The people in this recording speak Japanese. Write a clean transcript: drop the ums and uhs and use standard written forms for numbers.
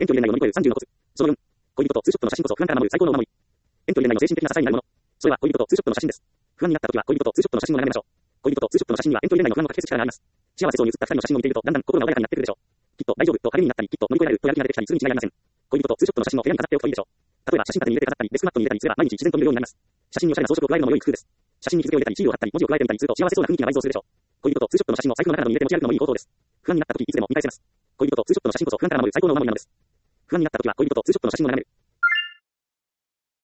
遠距離恋愛を乗り越える30のコツ。その4、恋人とツーショットの写真こそ不安から守る最高のお守り。遠距離恋愛の精神的な支えになるもの。それは恋人とツーショットの写真です。不安になった時は恋人とツーショットの写真を眺めましょう。恋人とツーショットの写真には遠距離恋愛の不安をかき消す力があります。幸せそうに写った二人の写真を見ているとだんだん心が穏やかになってくるでしょう。きっと大丈夫と励みになったり、きっと乗り越えられるとやる気が出てきたりするに違いありません。恋人とツーショットの写真を部屋に飾っておくといいでしょう。例えば写真立てに入れて飾ったり、デスクマットに入れたりすれば毎日自然と見るようになります。写真におしゃれな装飾を加えるのも良い工夫です。写真に日付を入れたり、シールを貼ったり、文字を加えてみたりすると幸せそうな雰囲気が倍増するでしょう。恋人とツーショットの写真を財布の中などに入れて持ち歩くのもいい行動です。不安になった時いつでも見返せます。恋人とツーショットの写真こそ不安から守る最高のお守りなのです。不安になった時は恋人とツーショットの写真を眺める。